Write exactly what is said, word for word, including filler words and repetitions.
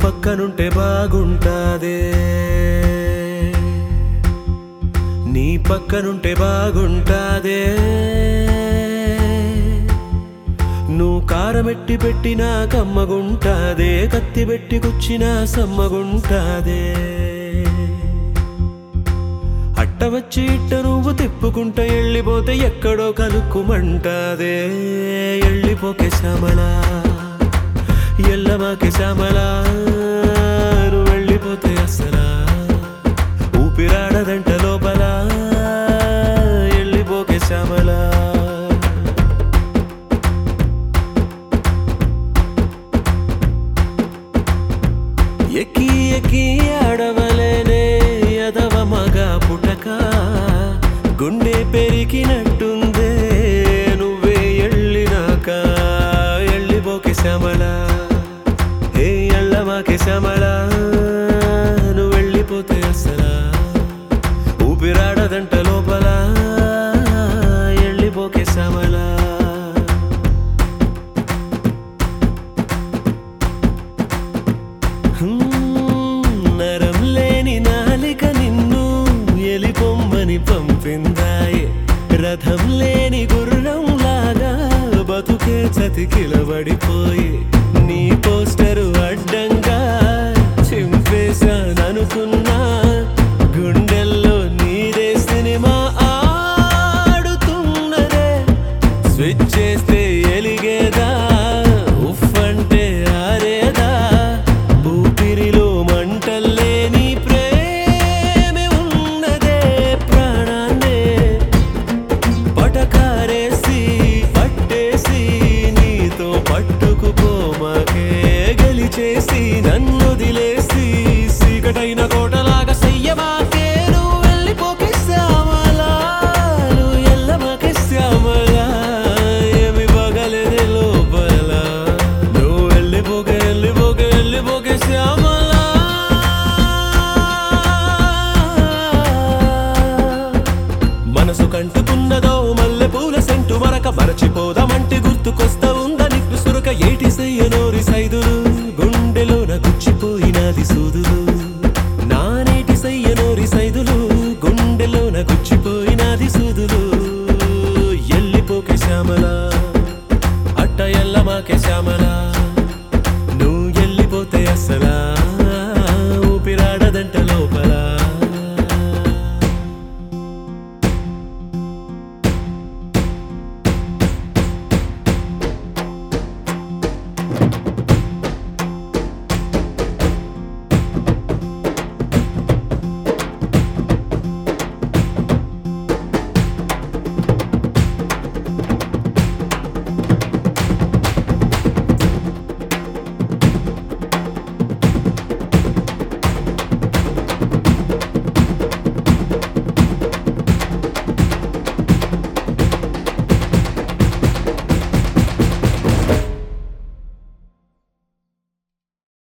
పక్కనుంటే బాగుంటాదే, నీ పక్కనుంటే బాగుంటాదే. నువ్వు కారమెట్టి పెట్టినా కమ్మగుంటాదే, కత్తి పెట్టి కుచ్చినా సమ్మగుంటాదే. అట్ట వచ్చి ఇట్ట నువ్వు తిప్పుకుంటా ఎళ్ళిపోతే ఎక్కడో కలుక్కుమంటాదే. ఎళ్ళిపోకే శ్యామలా, ఎల్లమాకే శ్యామలా, నువ్వు వెళ్ళిపోతే అస్సలా ఊపిరాడదంట లోపల. ఎళ్ళిపోకే శ్యామలా. ఎక్కి ఎక్కి ఆడవలేనే ఎదవ మగ పుటక, గుండె పెరిగినట్టుందే నువ్వే ఎళ్ళినాక. ఎళ్ళిపోకే శ్యామలా, హే ఎల్లమాకే శ్యామలా, నువ్వు వెళ్ళిపోతే అస్సలా ఊపిరాడదంట లోపల. ఎళ్ళిపోకే శ్యామలా. నరం లేని నాలిక నిన్ను ఎలిపొమ్మని పంపిందాయే, రథం లేని గుర్రం లాగా బతుకే చతికిలబడిపోయి. నీ పోస్టరు అడ్డంగా చింపేశాననుకున్నా, గుండెల్లో నీదే సినిమా ఆడుతున్నదే. స్విచ్ చేస్తే ఎలిగేదా, ఉఫ్ అంటే ఆరేదా, ఊపిరిలో మంటల్లే నీ ప్రేమే ఉన్నదే. ప్రాణాన్నే పటకారేసి పట్టేసి నీతో పట్టుకుపోమాకే, గెలిచేసి నన్నొదిలేసి సీకటైన కోటలాగా సయ్యమాకే. నువ్వు వెళ్ళిపోకే శ్యామలా, నువ్వు ఎల్లమాకే శ్యామలా, ఏమి పగలేదే లోపల. నువ్వు వెళ్ళిపోకే వెళ్ళిపోకే వెళ్ళిపోకే శ్యామలా. మనసు కంటుకున్నదో మల్లె పూల సెంటు మరక, మరచిపోదామంటే గుర్తుకొస్తా ఉందా నిప్పు సురక. ఏటి సయ్యనోరి సైదులు గుండెలోన గుచ్చిపోయినది సూదులు, నానేటి సయ్యనోరి సైదులు గుండెలోన గుచ్చిపోయినది సూదులు. ఎల్లిపోకే శ్యామలా, అట్ట ఎల్లమాకే శ్యామలా, నువ్వు ఎల్లిపోతే అస్సలా